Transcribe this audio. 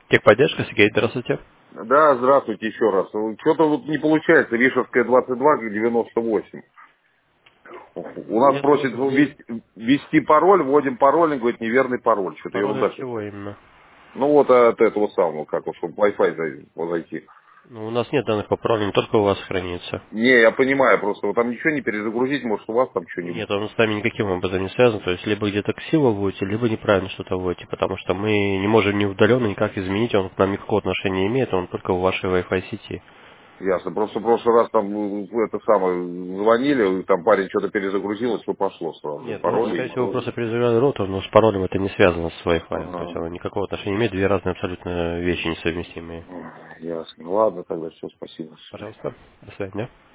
Техподдержка, Сергей, здравствуйте. Да, здравствуйте еще раз. Что-то вот не получается, Вишевская 22, как 98. У нас Нет, просит ввести пароль, вводим пароль, он говорит, неверный пароль. Что-то пароль ерунда от чего какая-то. именно? Ну вот от этого самого, как вот, чтобы Wi-Fi зайти. Ну, у нас нет данных по паролю, только у вас хранится. Не, я понимаю, просто вот там ничего не перезагрузить, может у вас там что-нибудь. Нет, он с нами никаким образом не связан, то есть либо где-то ксива вводите, либо неправильно что-то вводите, потому что мы не можем не удаленно никак изменить, он к нам никакого отношения не имеет, он только в вашей Wi-Fi сети. Ясно. Просто в прошлый раз там это самое звонили, и там парень что-то перезагрузил, и все пошло сразу. Нет, ну, скорее Пароли. всего, вы просто перезагружали роутер, но с паролем это не связано с Wi-Fi, то есть Ага. оно никакого отношения не имеет, две разные абсолютно вещи несовместимые. Ясно. Ладно, тогда все, спасибо. Пожалуйста, до свидания.